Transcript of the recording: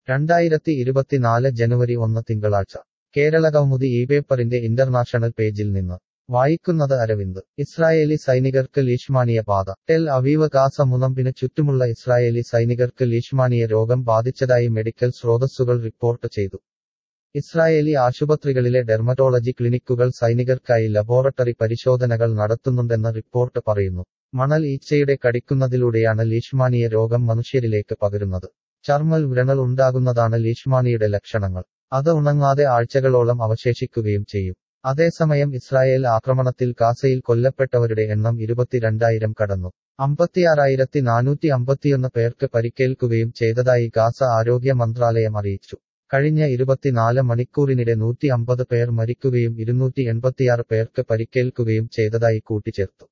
2024 ജനുവരി 1 തിങ്കളാഴ്ച കേരളകൗമുദി പേപ്പറിന്റെ ഇന്റർനാഷണൽ പേജിൽ നിന്ന് വായിക്കുന്നത് അരവിന്ദ്. ഇസ്രായേലി സൈനികർക്ക് ലീഷ്മാനിയ ബാധ. Tel Aviv. ഗാസ മുനമ്പിന് ചുറ്റുമുള്ള ഇസ്രായേലി സൈനികർക്ക് ലീഷ്മാനിയ രോഗം ബാധിച്ചതായി മെഡിക്കൽ സ്രോതസ്സുകൾ റിപ്പോർട്ട് ചെയ്തു. ഇസ്രായേലി ആശുപത്രികളിലെ ഡെർമറ്റോളജി ക്ലിനിക്കുകൾ സൈനികർക്കായി ലബോറട്ടറി പരിശോധനകൾ നടത്തുന്നുണ്ടെന്ന് റിപ്പോർട്ട് പറയുന്നു. മണൽ ഈച്ചയുടെ കടിക്കുന്നതിലൂടെയാണ് ലീഷ്മാനിയ രോഗം മനുഷ്യരിലേക്ക് പകരുന്നത്. ചർമ്മൽ വ്രണൽ ഉണ്ടാകുന്നതാണ് ലീഷ്മാനിയുടെ ലക്ഷണങ്ങൾ. അത് ഉണങ്ങാതെ ആഴ്ചകളോളം അവശേഷിക്കുകയും ചെയ്യും. അതേസമയം ഇസ്രായേൽ ആക്രമണത്തിൽ ഗാസയിൽ കൊല്ലപ്പെട്ടവരുടെ എണ്ണം 22,000 കടന്നു. 56,451 പേർക്ക് പരിക്കേൽക്കുകയും ചെയ്തതായി ഗാസ ആരോഗ്യ മന്ത്രാലയം അറിയിച്ചു. കഴിഞ്ഞ 24 മണിക്കൂറിനിടെ 150 പേർ മരിക്കുകയും 286 പേർക്ക് പരിക്കേൽക്കുകയും ചെയ്തതായി കൂട്ടിച്ചേർത്തു.